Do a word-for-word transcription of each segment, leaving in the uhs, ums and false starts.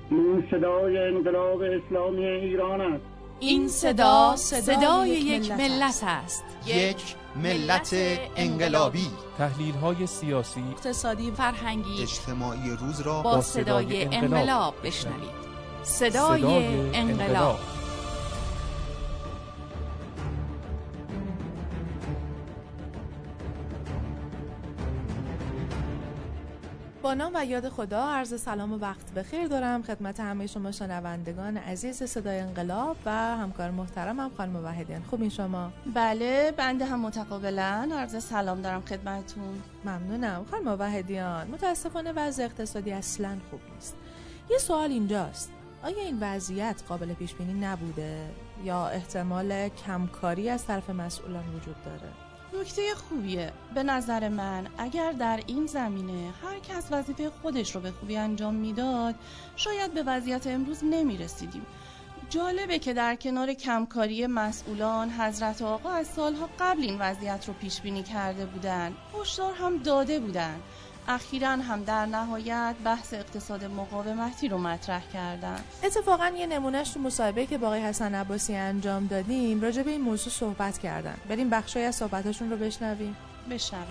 این صدای انقلاب اسلامی ایران است. این صدا صدای یک ملت است. یک ملت انقلابی. تحلیل‌های سیاسی، اقتصادی، فرهنگی، اجتماعی روز را با صدای انقلاب بشنوید. صدای انقلاب. با نام و یاد خدا عرض سلام و وقت بخیر دارم خدمت همه شما شنوندگان عزیز صدای انقلاب و همکار محترمم خانم وحیدیان. خوبین شما؟ بله، بنده هم متقابلا عرض سلام دارم خدمتتون. ممنونم خانم وحیدیان. متاسفانه وضع اقتصادی اصلاً خوب نیست. یه سوال اینجاست، آیا این وضعیت قابل پیش بینی نبوده یا احتمال کمکاری از طرف مسئولان وجود داره؟ نکته خوبیه. به نظر من اگر در این زمینه هر کس وظیفه خودش رو به خوبی انجام میداد شاید به وضعیت امروز نمی رسیدیم. جالبه که در کنار کمکاری مسئولان حضرت آقا از سالها قبل این وضعیت رو پیش بینی کرده بودن، هشدار هم داده بودن. اخیراً هم در نهایت بحث اقتصاد مقاومتی رو مطرح کردن. اتفاقاً یه نمونهش تو مصاحبه‌ای که با آقای حسن عباسی انجام دادیم راجع به این موضوع صحبت کردن. بریم بخشی از صحبتاشون رو بشنویم. بشنویم.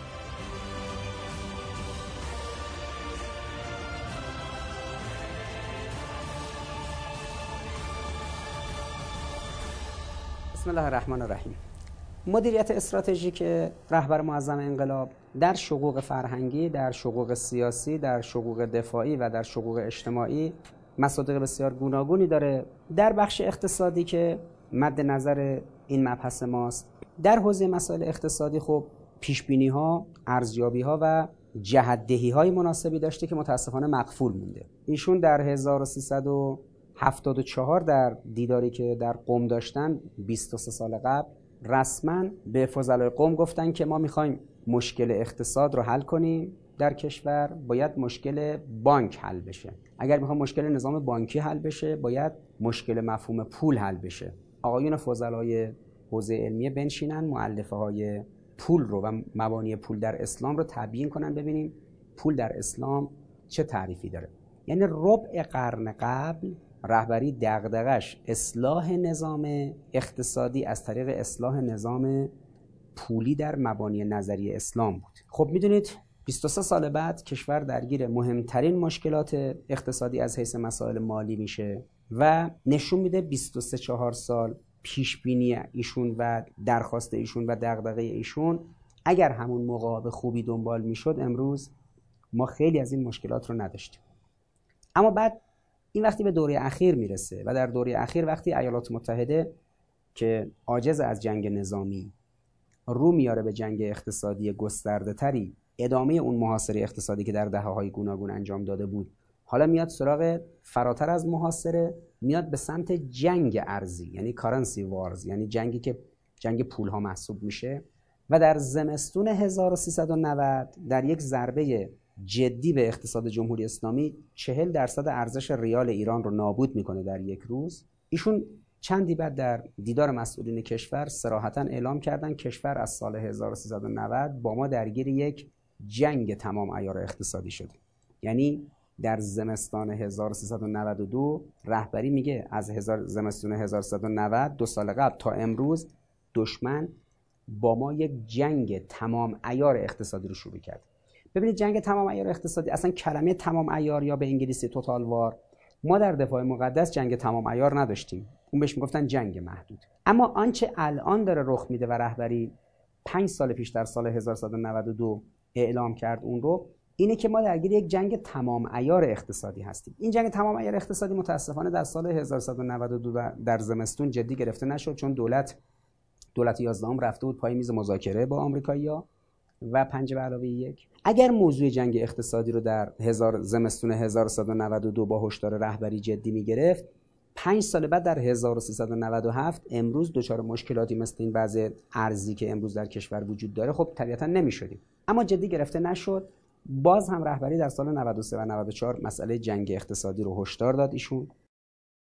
بسم الله الرحمن الرحیم. مدیریت استراتژیک رهبر معظم انقلاب در شقوق فرهنگی، در شقوق سیاسی، در شقوق دفاعی و در شقوق اجتماعی مصادیق بسیار گوناگونی داره. در بخش اقتصادی که مد نظر این مبحث ماست، در حوزه مسائل اقتصادی خب پیشبینی ها، ارزیابی ها و جهت‌دهی های مناسبی داشته که متاسفانه مغفول مونده. ایشون در هزار و سیصد و هفتاد و چهار در دیداری که در قم داشتن بیست و سه سال قبل رسما به فضلای قم گفتن که ما میخوایم مشکل اقتصاد رو حل کنیم در کشور، باید مشکل بانک حل بشه. اگر میخوام مشکل نظام بانکی حل بشه باید مشکل مفهوم پول حل بشه. آقایون فضلای حوزه علمیه بنشینن مؤلفه های پول رو و مبانی پول در اسلام رو تبیین کنن، ببینیم پول در اسلام چه تعریفی داره. یعنی ربع قرن قبل رهبری دغدغش اصلاح نظام اقتصادی از طریق اصلاح نظام پولی در مبانی نظری اسلام بود. خب میدونید بیست و سه سال بعد کشور درگیر مهمترین مشکلات اقتصادی از حیث مسائل مالی میشه و نشون میده بیست و سه چهار سال پیش بینی ایشون و درخواست ایشون و دغدغه ایشون اگر همون موقع به خوبی دنبال میشد امروز ما خیلی از این مشکلات رو نداشتیم. اما بعد این وقتی به دوره اخیر میرسه و در دوره اخیر وقتی ایالات متحده که عاجز از جنگ نظامی رو میاره به جنگ اقتصادی گسترده تری، ادامه اون محاصره اقتصادی که در دهه‌های گوناگون انجام داده بود، حالا میاد سراغ فراتر از محاصره، میاد به سمت جنگ ارزی، یعنی کارنسی وارز، یعنی جنگی که جنگ پول ها محسوب میشه و در زمستون هزار و سیصد و نود در یک ضربه جدی به اقتصاد جمهوری اسلامی چهل درصد ارزش ریال ایران رو نابود میکنه در یک روز. ایشون چندی بعد در دیدار مسئولین کشور صراحتاً اعلام کردن کشور از سال هزار و سیصد و نود با ما درگیر یک جنگ تمام عیار اقتصادی شده. یعنی در زمستان هزار و سیصد و نود و دو رهبری میگه از هزار زمستون هزار و سیصد و نود دو سال قبل تا امروز دشمن با ما یک جنگ تمام عیار اقتصادی رو شروع کرد. ببینید جنگ تمام عیار اقتصادی، اصلا کلمه تمام عیار یا به انگلیسی توتال وار، ما در دفاع مقدس جنگ تمام عیار نداشتیم، اون بهش میگفتن جنگ محدود. اما آنچه الان داره رخ میده و رهبری پنج سال پیش در سال هزار و سیصد و نود و دو اعلام کرد اون رو، اینه که ما درگیر یک جنگ تمام عیار اقتصادی هستیم. این جنگ تمام عیار اقتصادی متاسفانه در سال هزار و سیصد و نود و دو در زمستون جدی گرفته نشد، چون دولت دولت یازدهم رفته بود پای میز مذاکره با آمریکایی‌ها و پنج به علاوه یک. اگر موضوع جنگ اقتصادی رو در هزار زمستون هزار و سیصد و نود و دو با هشدار رهبری جدی میگرفت، پنج سال بعد در هزار و سیصد و نود و هفت امروز دچار مشکلاتی مثل این وضع ارزی که امروز در کشور وجود داره خب طبیعتا نمیشدیم. اما جدی گرفته نشد. باز هم رهبری در سال نود و سه و نود و چهار مسئله جنگ اقتصادی رو هشدار داد ایشون.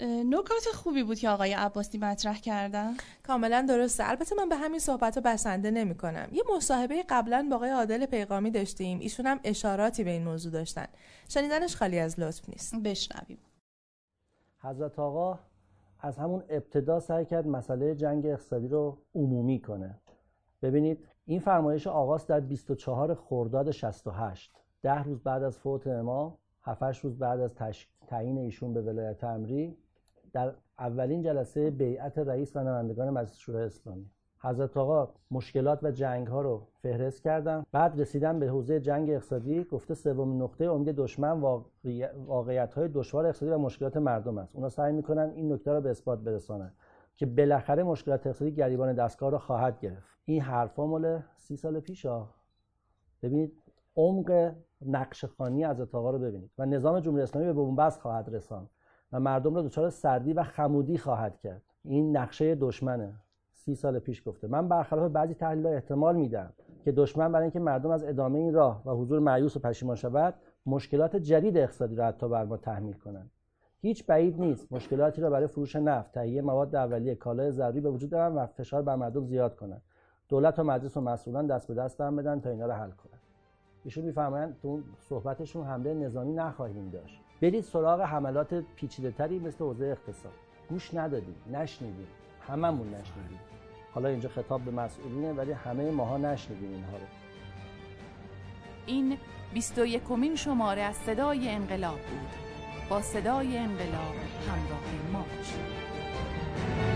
نکات خوبی بود که آقای عباسی مطرح کردن. کاملا درسته. البته من به همین صحبت‌ها بسنده نمی‌کنم. یه مصاحبه قبلا با آقای عادل پیغامی داشتیم، ایشون هم اشاراتی به این موضوع داشتن. شنیدنش خالی از لطف نیست. بشنویم. حضرت آقا از همون ابتدا سعی کرد مسئله جنگ اقتصادی رو عمومی کنه. ببینید این فرمایش آغاز در بیست و چهار خرداد شصت و هشت، ده روز بعد از فوت امام، هفت هشت روز بعد از تش... تعیین ایشون به ولایت امری، در اولین جلسه بیعت رئیس و نمایندگان مجلس شورای اسلامی. حضرت آقا مشکلات و جنگ ها رو فهرست کردن، بعد رسیدن به حوزه جنگ اقتصادی. گفته سومین نقطه امید دشمن واقعی... واقعیت های دشوار اقتصادی و مشکلات مردم است. اونا سعی میکنن این نکته رو به اثبات برسانن که بالاخره مشکلات اقتصادی گریبان دستگاه رو خواهد گرفت. این حرفا مال سی سال پیشه. ببینید عمق نقشه‌خوانی حضرت آقا رو ببینید و نظام جمهوری اسلامی به بنبست خواهد رساند و مردم رو دچار سردی و خمودی خواهد کرد. این نقشه دشمنه. سی سال پیش گفته. من برخلاف بعضی تحلیل‌ها احتمال میدم که دشمن برای اینکه مردم از ادامه این راه و حضور مایوس و پشیمان شود، مشکلات جدید اقتصادی را حتی بر ما تحمیل کنند. هیچ بعید نیست مشکلاتی را برای فروش نفت، تهیه مواد اولیه، کالای ضروری به وجود بیارن و فشار بر مردم زیاد کنند. دولت و مجلس و مسئولان دست به دست هم بدن تا اینا رو حل کنن. ایشون میفرمایند تو صحبتشون حمله نظامی نخواهیم داشت. برید سراغ حملات پیچیده‌تری مثل حوزه اقتصاد. گوش ندادیم، نشنیدیم. هممون نشنیدیم. حالا اینجا خطاب به مسئولینه ولی همه ماها نشنیدیم اینها رو. این بیست و یکمین شماره از صدای انقلاب بود. با صدای انقلاب همراه ما باشید.